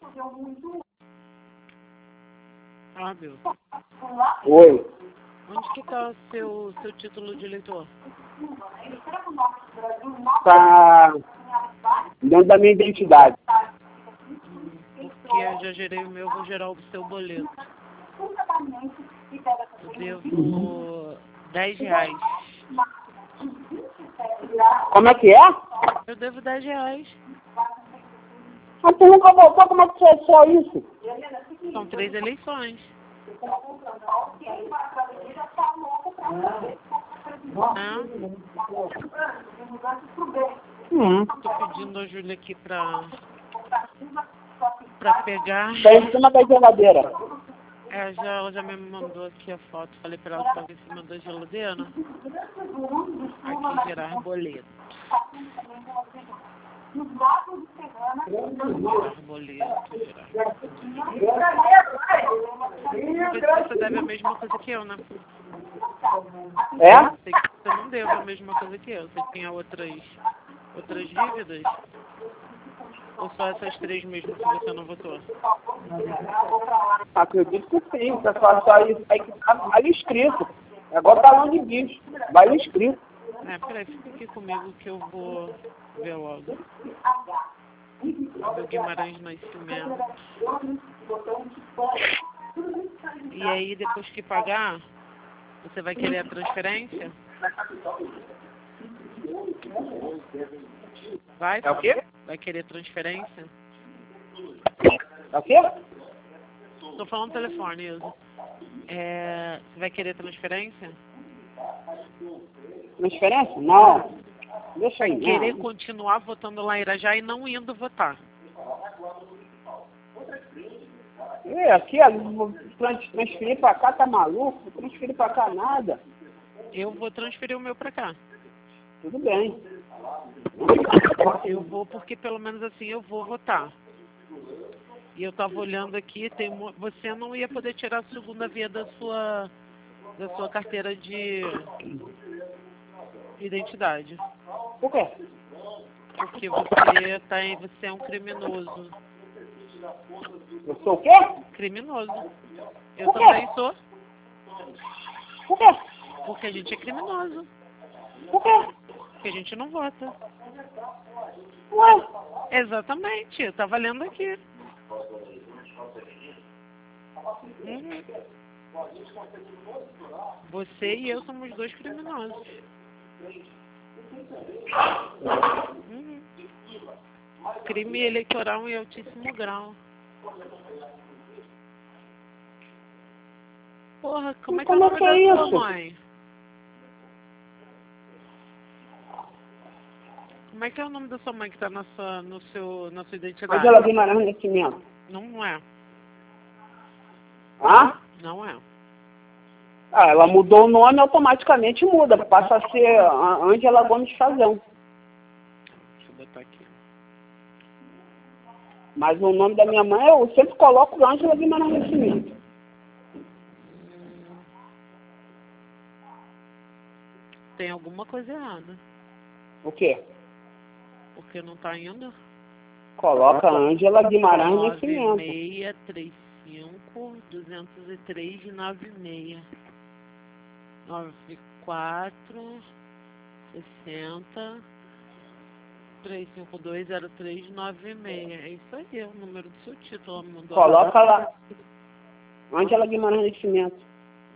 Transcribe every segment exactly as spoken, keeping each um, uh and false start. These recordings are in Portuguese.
Fábio, Oi. onde que tá o seu, seu título de eleitor? Tá dentro da minha identidade. Porque eu já gerei o meu, vou gerar o seu boleto. Eu devo dez reais. Como é que é? Eu devo dez reais. Mas tu nunca voltou, como é que é só isso? São três eleições. Né? Hum. Tô pedindo a Júlia aqui pra, pra pegar. Tá em cima da geladeira. É, já, ela já me mandou aqui a foto. Falei pra ela que tava em cima da geladeira. Aqui, gerar boleto. Gerar boleto, gerar boleto. Vê se você deve a mesma coisa que eu, né? É? Sei que você não deve a mesma coisa que eu. Você tinha outras, outras dívidas? Ou só essas três mesmo que você não votou? Acredito que sim. O pessoal só isso aí que tá ali escrito. É igual talão de bicho. Vai escrito. É, peraí, fica aqui comigo que eu vou ver logo. Fábio Guimarães Nascimento. E aí, depois que pagar, você vai querer a transferência? Vai? É o quê? Vai querer transferência? É o quê? Tô falando no telefone, Ilza. É, você vai querer transferência? Transferência? Não. Deixa aí. Querer Não. continuar votando lá em Irajá e não indo votar. É, aqui, ó, vou trans- transferir pra cá, tá maluco? Vou transferir pra cá nada. Eu vou transferir o meu pra cá. Tudo bem. Eu vou porque pelo menos assim eu vou votar. E eu tava olhando aqui, tem uma, você não ia poder tirar a segunda via da sua da sua carteira de identidade. Por quê? Porque você tá em, você é um criminoso. Eu sou o quê? Criminoso. Eu Por quê? também sou, Por quê? porque a gente é criminoso. Por quê? Porque a gente não vota. Ué? Exatamente, eu tava lendo aqui. Uhum. Você e eu somos dois criminosos. Uhum. Crime eleitoral em altíssimo grau. Porra, como é que é o Como é nome que é da sua isso? mãe? Como é que é o nome da sua mãe que tá na sua, no seu, na sua identidade? Angela Guimarães Nascimento. Não é, Hã? não é. Ah, ela mudou o nome, automaticamente muda. Passa a ser a Ângela Gomes Fazão. Deixa eu botar aqui. Mas o nome da minha mãe, eu sempre coloco Ângela Guimarães Nascimento. Hum, tem alguma coisa errada. O quê? Porque não tá indo? Coloca Ângela Guimarães nove Nascimento. seis três cinco dois zero três nove seis. nove quatro sessenta três cinco dois zero três nove seis. É isso aí, é o número do seu título. Ela mandou a Coloca lá. Ângela Guimarães Nascimento.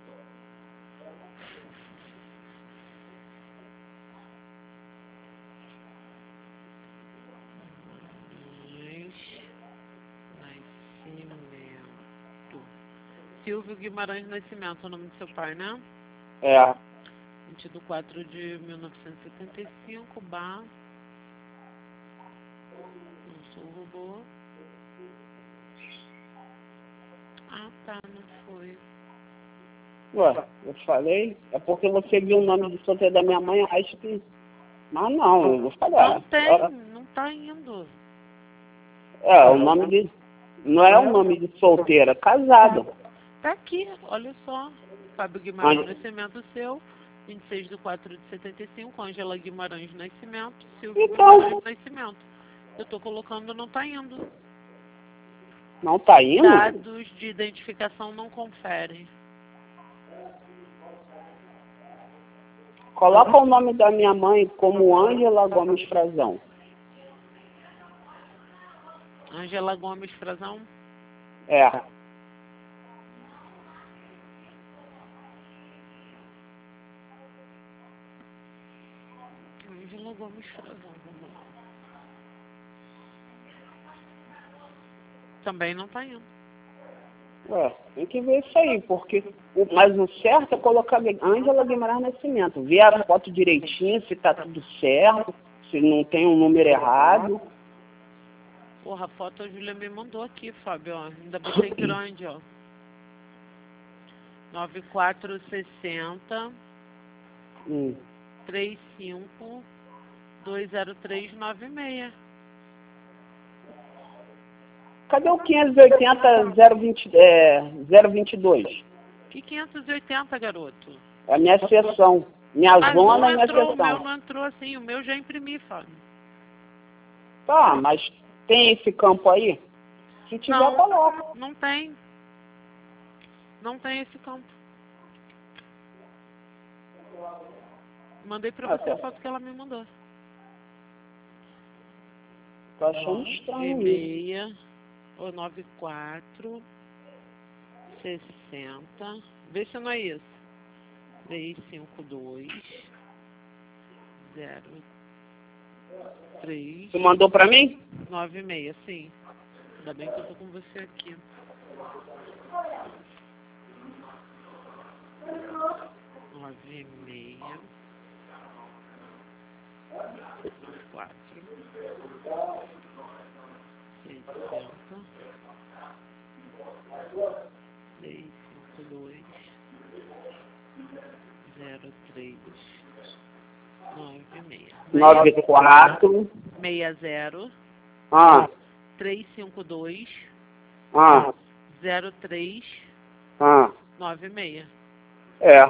Nascimento. Silvio Guimarães Nascimento, o nome do seu pai, né? É. vinte do quatro de mil novecentos e setenta e cinco, bar. Não sou robô. Ah, tá, não foi. Ué, eu te falei. É porque você viu o nome de solteiro da minha mãe, acho que... Mas não, eu vou falar. Não tem, não tá indo. É, o nome de... Não é o nome de solteira, casada. Tá aqui, olha só. Fábio Guimarães Onde? Nascimento seu, vinte e seis de quatro de setenta e cinco, Ângela Guimarães Nascimento, Silvio Então, Guimarães Nascimento. Eu tô colocando, não tá indo. Não tá indo? Dados de identificação não conferem. Coloca o nome da minha mãe como Ângela Gomes Frazão. Ângela Gomes Frazão? É. Ângela Gomes Frazão, vamos lá. Também não tá indo. Ué, tem que ver isso aí, porque o, mas o certo é colocar Ângela Guimarães Nascimento. Ver a foto direitinho, se tá tudo certo, se não tem um número errado. Porra, a foto a Júlia me mandou aqui, Fábio, ó. Ainda botei grande, ó. nove quatro seis zero, Hum. três cinco, dois zero três nove seis. Cadê o quinhentos e oitenta zero vinte, é, zero vinte e dois? Que quinhentos e oitenta, garoto? É a minha seção. Minha Mas zona não e minha entrou, o meu seção. não entrou assim, o meu já imprimi, Fábio. Tá, mas tem esse campo aí? Se tiver, Não, coloca. não tem. Não tem esse campo. Mandei pra Ah, você a tá. foto que ela me mandou. Tô achando estranho isso. E-mail, ou nove quatro sessenta. Vê se não é isso. três cinco dois zero três Tu mandou pra mim? nove seis, sim. Ainda bem que eu tô com você aqui. nove seis quatro sessenta três cinco dois zero três nove seis. nove quatro. seis zero Ah, três cinco dois ah, zero três ah. nove seis. É.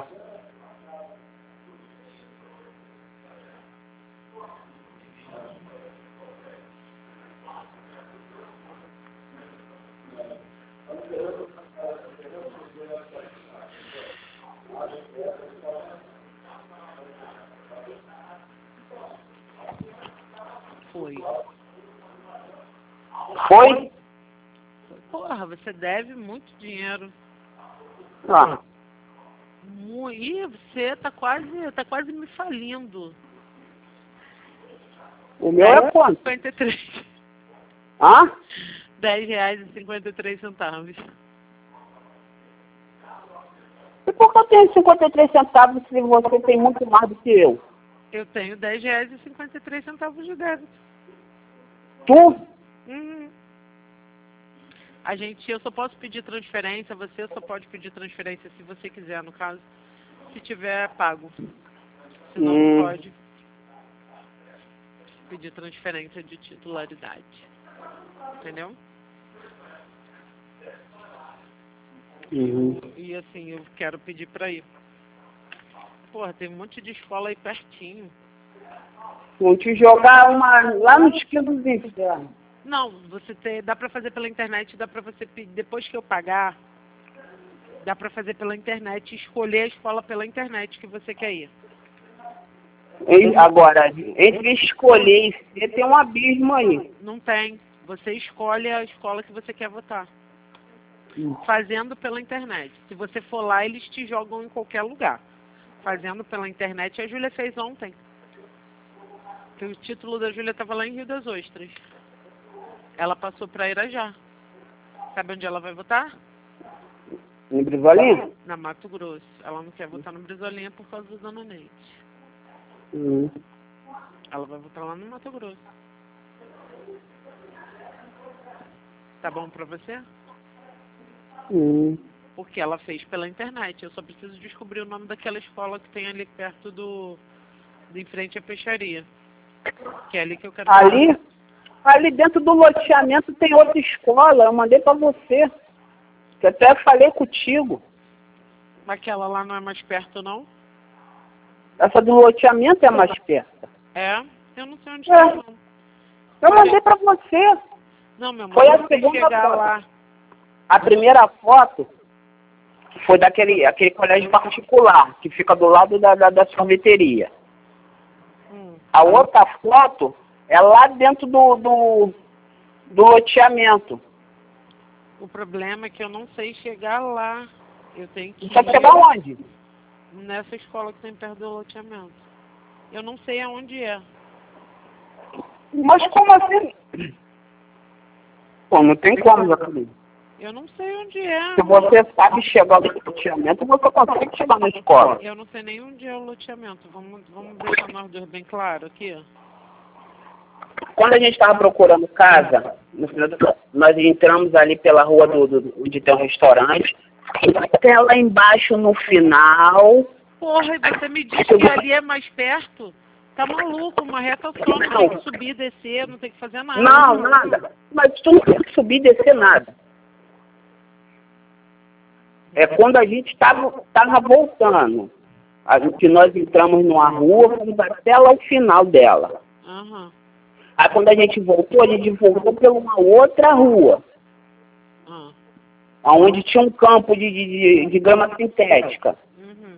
Foi. Foi? Porra, você deve muito dinheiro. Ah. Mu- Ih, você tá quase, tá quase me falindo. O meu é quanto? cinquenta e três. Hã? dez reais e cinquenta e três centavos. E por que eu tenho cinquenta e três centavos se você tem muito mais do que eu? Eu tenho dez reais e cinquenta e três centavos de débito. Tu? Uhum. A gente, eu só posso pedir transferência, você só pode pedir transferência se você quiser, no caso, se tiver pago. Senão Hum. não pode pedir transferência de titularidade. Entendeu? Uhum. E assim, eu quero pedir pra ir. Porra, tem um monte de escola aí pertinho. Vão te jogar uma lá no esquilo dos infernos. Não, você tem, dá pra fazer pela internet, dá pra você pedir, depois que eu pagar, dá pra fazer pela internet e escolher a escola pela internet que você quer ir. E agora, entre escolher e ser, tem um abismo aí. Não tem. Você escolhe a escola que você quer votar. Fazendo pela internet. Se você for lá, eles te jogam em qualquer lugar. Fazendo pela internet, a Júlia fez ontem. Que o título da Júlia estava lá em Rio das Ostras. Ela passou para Irajá. Sabe onde ela vai votar? Em Brizolinha? Na Mato Grosso. Ela não quer votar no Brizolinha por causa do Dona Neide. Uhum. Ela vai votar lá no Mato Grosso. Tá bom pra você? Uhum. Porque ela fez pela internet. Eu só preciso descobrir o nome daquela escola que tem ali perto do... de em frente à peixaria. Que é ali que eu quero Ali, votar. ali dentro do loteamento tem outra escola. Eu mandei pra você. Que até falei contigo. Aquela lá não é mais perto, não? Essa do loteamento é mais perto. É? Eu não sei onde É. tá, não. Eu mandei pra você. Não, meu amor, Foi a quando você segunda chegar foto. lá, A primeira foto foi daquele aquele colégio particular, que fica do lado da, da, da sorveteria. Hum. A outra foto é lá dentro do, do, do loteamento. O problema é que eu não sei chegar lá. Eu tenho que Só ir chegar onde? nessa escola que tem perto do loteamento. Eu não sei aonde é. Mas como assim? Pô, não tem como, Jacqueline. Eu não sei onde é. Se você sabe chegar no loteamento, você consegue chegar na escola. Eu não sei nem onde é o loteamento. Vamos, vamos deixar nós dois bem claro aqui. Quando a gente estava procurando casa, no final do, nós entramos ali pela rua do, do, onde tem um restaurante. Até lá embaixo no final. Porra, e você me diz que ali é mais perto? Tá maluco, uma reta só, não tem que subir, descer, não tem que fazer nada. Não, nada. Mas tu não tem que subir e descer nada. É quando a gente estava tava voltando. A, que nós entramos numa rua, fomos até lá o final dela. Aham. Aí quando a gente voltou, a gente voltou por uma outra rua. Ah. Onde tinha um campo de, de, de, de grama sintética. Uhum.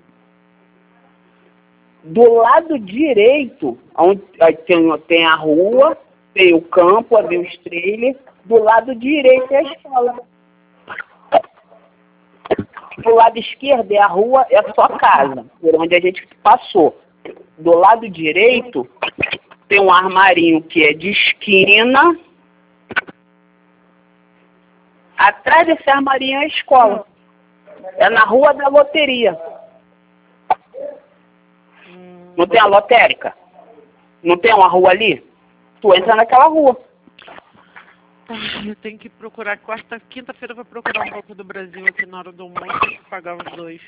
Do lado direito, onde tem, tem a rua, tem o campo, ali os trailers, do lado direito é a escola. Do lado esquerdo é a rua, é só casa, por onde a gente passou. Do lado direito tem um armarinho que é de esquina. Atrás desse armarinho é a escola. É na rua da loteria. Não tem a lotérica? Não tem uma rua ali? Tu entra naquela rua. Ai, eu tenho que procurar. Quarta, quinta-feira eu vou procurar um Banco do Brasil aqui na hora do almoço e pagar os dois.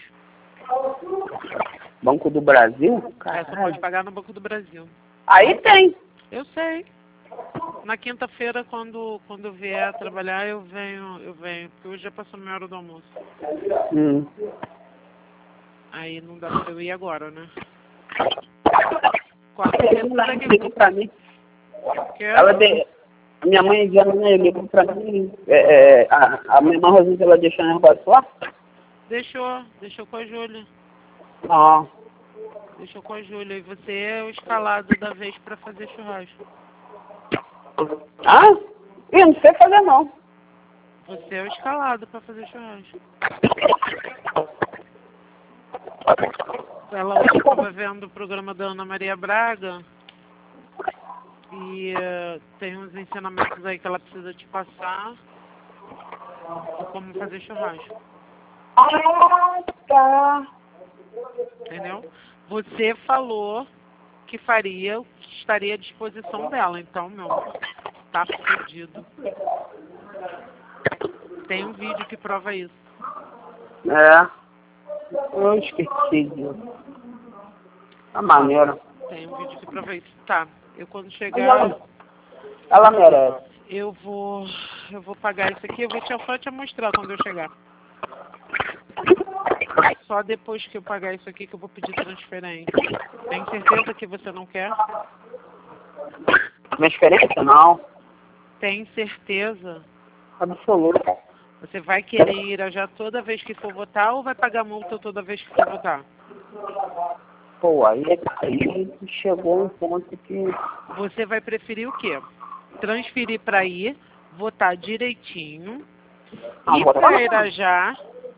Banco do Brasil? É, só pode pagar no Banco do Brasil. Aí tem. Eu sei. Na quinta-feira, quando, quando eu vier trabalhar, eu venho, eu venho. Porque hoje já passou minha hora do almoço. Hum. Aí não dá pra eu ir agora, né? Quarta-feira Ela ligou pra mim. Quer? Ela de... A minha mãe já né, ligou pra mim. É, é, a, a minha irmã Rosinha, ela deixou o negócio lá? Deixou, deixou com a Júlia. Ah. Deixou com a Júlia. E você é o escalado da vez pra fazer churrasco. Ah? Eu não sei fazer não. Você é o escalado pra fazer churrasco. Ela hoje estava vendo o programa da Ana Maria Braga e uh, tem uns ensinamentos aí que ela precisa te passar de como fazer churrasco. Ah, tá. Entendeu? Você falou que faria o que estaria à disposição dela, então, meu amor, tá fodido. Tem um vídeo que prova isso. É. Eu esqueci disso. A maneira. Tem um vídeo que prova isso. Tá, eu quando Mas chegar, ela, ela merece. eu vou, eu vou pagar isso aqui, eu vou te, só te mostrar quando eu chegar. Só depois que eu pagar isso aqui que eu vou pedir transferência. Tem certeza que você não quer? Transferência não. Tem certeza? Absoluta. Você vai querer ir já toda vez que for votar ou vai pagar multa toda vez que for votar? Pô, aí, aí chegou um ponto que... Você vai preferir o quê? Transferir para ir, votar direitinho, Ah, ir votar para não. Irajá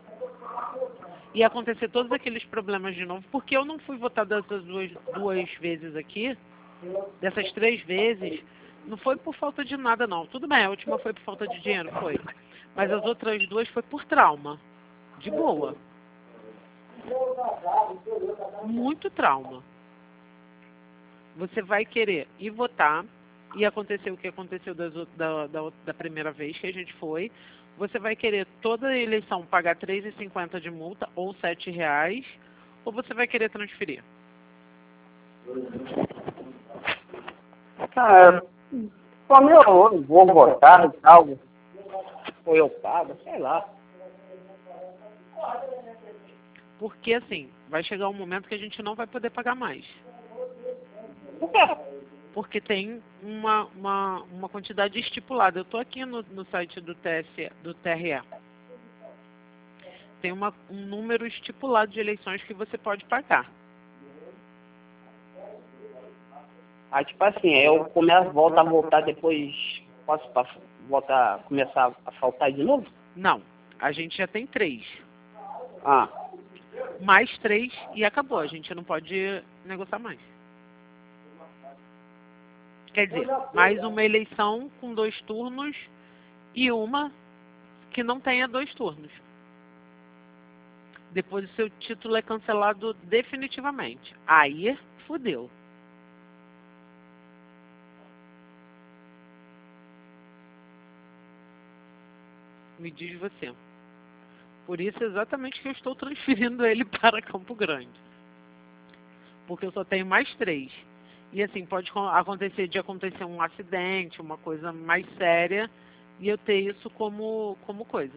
e acontecer todos aqueles problemas de novo. Porque eu não fui votar dessas duas, duas vezes aqui, dessas três vezes, não foi por falta de nada não. Tudo bem, a última foi por falta de dinheiro, foi. Mas as outras duas foi por trauma. De boa. Muito trauma. Você vai querer ir votar e acontecer o que aconteceu das, da, da, da primeira vez que a gente foi. Você vai querer toda a eleição pagar três reais e cinquenta centavos de multa ou sete reais, ou você vai querer transferir? Ah, como eu vou votar e tal, ou eu pago, sei lá. Porque assim, vai chegar um momento que a gente não vai poder pagar mais. Por quê? Porque tem uma, uma, uma quantidade estipulada. Eu estou aqui no, no site do T S E, do T R E. tem uma, um número estipulado de eleições que você pode pagar. Aí, tipo assim, eu começo, volto a voltar depois, posso pa- voltar, começar a faltar de novo? Não, a gente já tem três. Ah, Mais três e acabou. A gente não pode negociar mais. Quer dizer, mais uma eleição com dois turnos e uma que não tenha dois turnos. Depois o seu título é cancelado definitivamente. Aí, fudeu. Me diz você. Por isso exatamente que eu estou transferindo ele para Campo Grande. Porque eu só tenho mais três. E assim, pode acontecer de acontecer um acidente, uma coisa mais séria, e eu ter isso como, como coisa.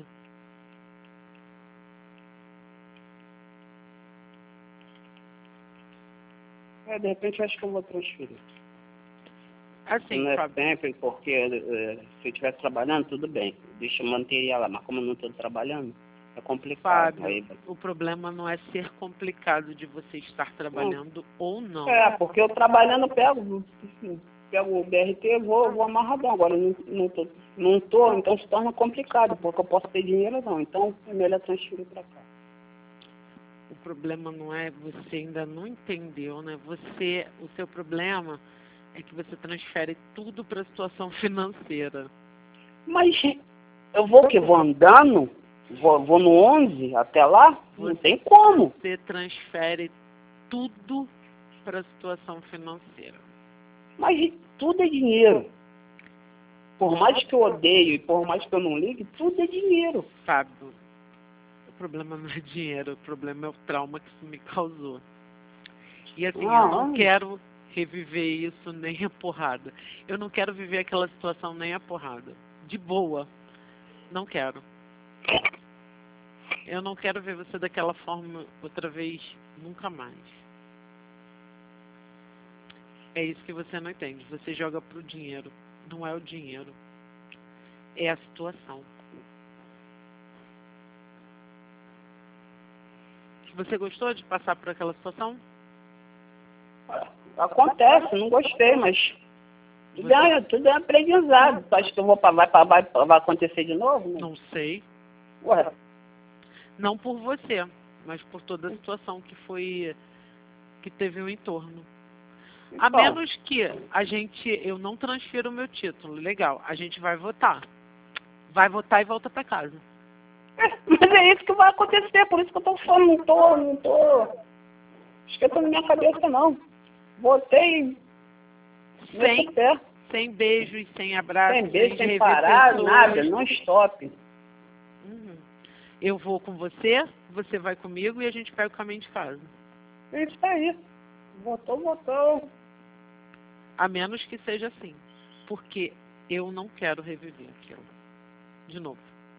é, de repente eu acho que eu vou transferir. Assim, Não é Fábio, sempre, porque é, se eu estivesse trabalhando, tudo bem. Deixa eu manter ela, mas como eu não estou trabalhando, é complicado. Fábio, Aí, o problema não é ser complicado de você estar trabalhando ou não. é, porque eu trabalhando, eu pego, assim, pego o B R T e vou, vou amarradão. Agora, eu não, não, tô, não tô, então se torna complicado, porque eu posso ter dinheiro ou não. Então, é melhor transferir para cá. O problema não é, você ainda não entendeu, né? Você, o seu problema é que você transfere tudo para a situação financeira. Mas eu vou o quê? Vou andando? Vou, vou no onze até lá? Não Você- tem como. Você transfere tudo para a situação financeira. Mas tudo é dinheiro. Por mais que eu odeie e por mais que eu não ligue, tudo é dinheiro. Fábio, o problema não é dinheiro, o problema é o trauma que isso me causou. E assim, Ah, eu não ah. quero reviver isso nem a porrada. Eu não quero viver aquela situação nem a porrada. De boa. Não quero. Eu não quero ver você daquela forma outra vez, nunca mais. É isso que você não entende. Você joga pro dinheiro. Não é o dinheiro. É a situação. Você gostou de passar por aquela situação? Acontece, não gostei, mas tudo Você- é, tudo é aprendizado. Tu acha que eu vou pra, vai, pra, vai, vai acontecer de novo? Né? Não sei. Ué, Não por você, mas por toda a situação que foi, que teve o entorno. A então, menos que a gente, eu não transfira o meu título, legal, a gente vai votar. Vai votar e volta pra casa. mas é isso que vai acontecer, por isso que eu tô falando, não tô, não tô esquentando na minha cabeça não. Votei, Sem, pé, sem beijo e sem abraço, sem beijo, sem rever parar, pessoas. nada, não stop. Uhum. Eu vou com você, você vai comigo e a gente pega o caminho de casa. É isso aí. Votou, votou. A menos que seja assim. Porque eu não quero reviver aquilo. De novo.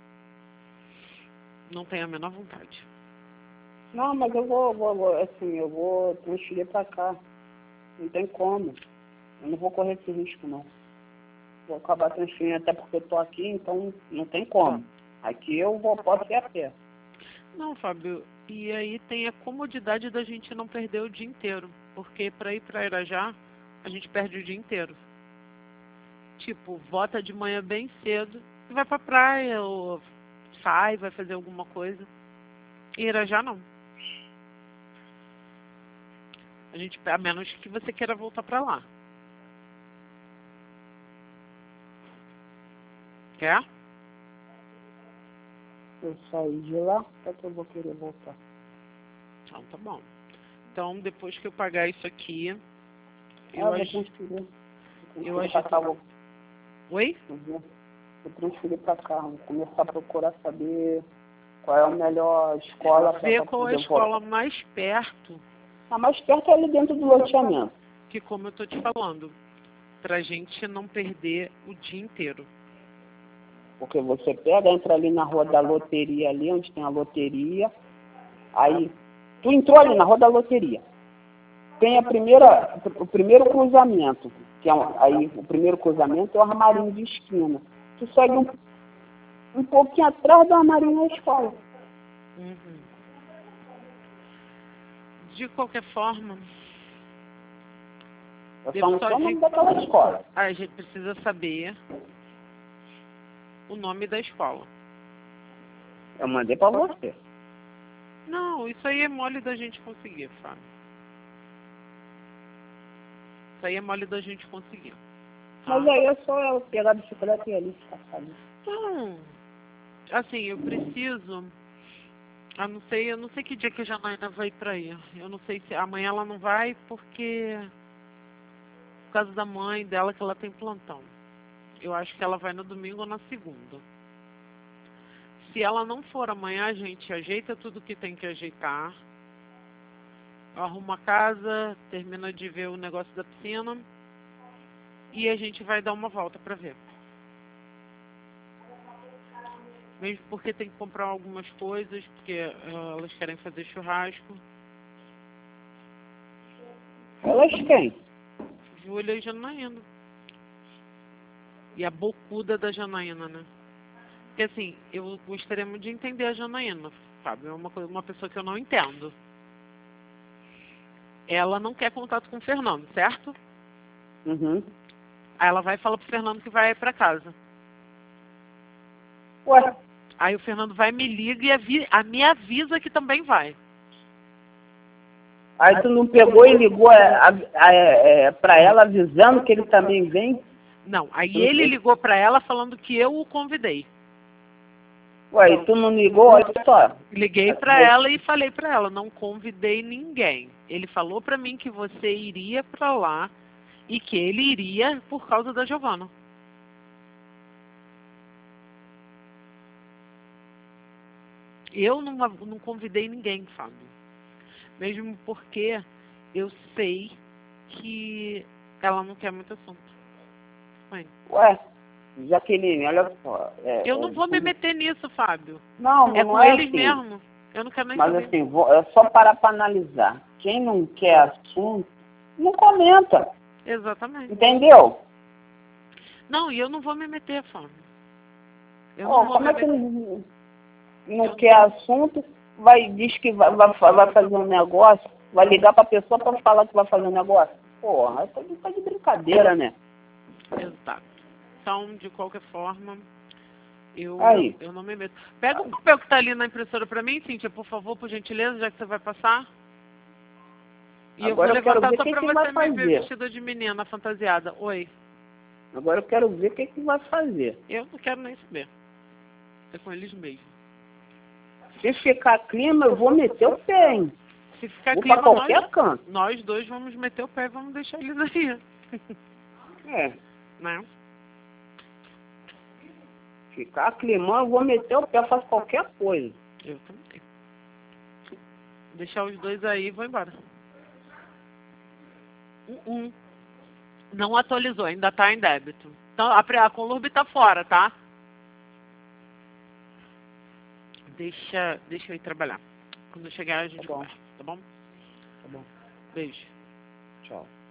Não tenho a menor vontade. Não, mas eu vou, vou, vou, assim, eu vou transferir pra cá. Não tem como. Eu não vou correr esse risco, não. Vou acabar transferindo até porque eu tô aqui, então não tem como. Aqui eu vou, posso ir a pé. Não, Fábio, e aí tem a comodidade da gente não perder o dia inteiro. Porque para ir para Irajá, a gente perde o dia inteiro. Tipo, vota de manhã bem cedo e vai pra praia, ou sai, vai fazer alguma coisa. E Irajá não. A gente, a menos que você queira voltar pra lá. Quer? Eu saí de lá, até que eu vou querer voltar. Então tá bom. Então depois que eu pagar isso aqui, Ah, eu eu vou acho. transferir. Vou Eu transferir pra acho. cá, vou, Oi? vou vou transferir pra cá. Vou começar a procurar saber qual é a melhor escola pra, Ver pra qual é a poder escola votar. mais perto, A mais perto é ali dentro do loteamento. que como eu tô te falando, pra gente não perder o dia inteiro. Porque você pega, entra ali na rua da loteria ali, onde tem a loteria. Aí, tu entrou ali na rua da loteria. Tem a primeira, o primeiro cruzamento, que é um, aí o primeiro cruzamento é o armarinho de esquina. Tu segue um, um pouquinho atrás do armarinho da escola. Uhum. De qualquer forma, Eu devo só não só sei o de- nome daquela escola. a gente precisa saber o nome da escola. Eu mandei pra você. Não, isso aí é mole da gente conseguir, Fábio. Isso aí é mole da gente conseguir. Tá? Mas aí é só ela pegar a bicicleta e ir ali ficar sabendo. Não, assim, eu preciso... Eu não sei, eu não sei que dia que a Janaína vai pra aí. Eu não sei se amanhã ela não vai porque... Por causa da mãe dela que ela tem plantão. Eu acho que ela vai no domingo ou na segunda. Se ela não for amanhã, a gente ajeita tudo que tem que ajeitar. Arruma a casa, termina de ver o negócio da piscina. E a gente vai dar uma volta pra ver. Mesmo porque tem que comprar algumas coisas, porque uh, elas querem fazer churrasco. Elas quem? Júlia e Janaína. E a bocuda da Janaína, né? Porque assim, eu gostaria muito de entender a Janaína, sabe? É uma, coisa- uma pessoa que eu não entendo. Ela não quer contato com o Fernando, certo? Uhum. Aí ela vai e fala pro Fernando que vai pra casa. Ué, Aí o Fernando vai, me liga e avi a, me avisa que também vai. aí tu não pegou e ligou a, a, a, é, pra ela avisando que ele também vem? Não, aí Eu não ele sei. ligou pra ela falando que eu o convidei. Ué, e tu não ligou? Olha só. Liguei pra ela e falei pra ela, não convidei ninguém. Ele falou pra mim que você iria pra lá e que ele iria por causa da Giovana. Eu não, não convidei ninguém, Fábio. Mesmo porque eu sei que ela não quer muito assunto. Mãe, Ué, Jaqueline, olha só. É, eu não é, vou me meter nisso, Fábio. Não, É não com é eles assim. mesmo. Eu não quero nem Mas saber. assim, vou, é só parar para analisar. Quem não quer assunto, não comenta. Exatamente. Entendeu? Não, e eu não vou me meter, Fábio. Eu Ó, não vou como me é que meter. não, não quer assunto, vai, diz que vai, vai, vai fazer um negócio, vai ligar para a pessoa para falar que vai fazer um negócio? Porra, tá de, tá de brincadeira, né? Exato. Então, de qualquer forma, eu, Aí. eu não me meto. Pega o papel que tá ali na impressora pra mim, Cíntia, por favor, por gentileza, já que você vai passar. E eu vou Agora eu quero levantar ver só o que, pra que vai você me ver fazer. vestida de menina, fantasiada. Oi. Agora eu quero ver o que, que vai fazer. Eu não quero nem saber. É com eles mesmo. Se ficar clima, eu vou meter o pé, hein? Se ficar Vou clima, para qualquer nós, canto. nós dois vamos meter o pé e vamos deixar eles aí. É. Né? Ficar climão, eu vou meter o pé, eu faço qualquer coisa. Eu também. Deixar os dois aí e vou embora. Um, um. Não atualizou, ainda tá em débito. Então, a, pre- a Conlurb tá fora, tá? Deixa, deixa eu ir trabalhar. Quando eu chegar, a gente Tá bom. conversa, tá bom? Tá bom. Beijo. Tchau.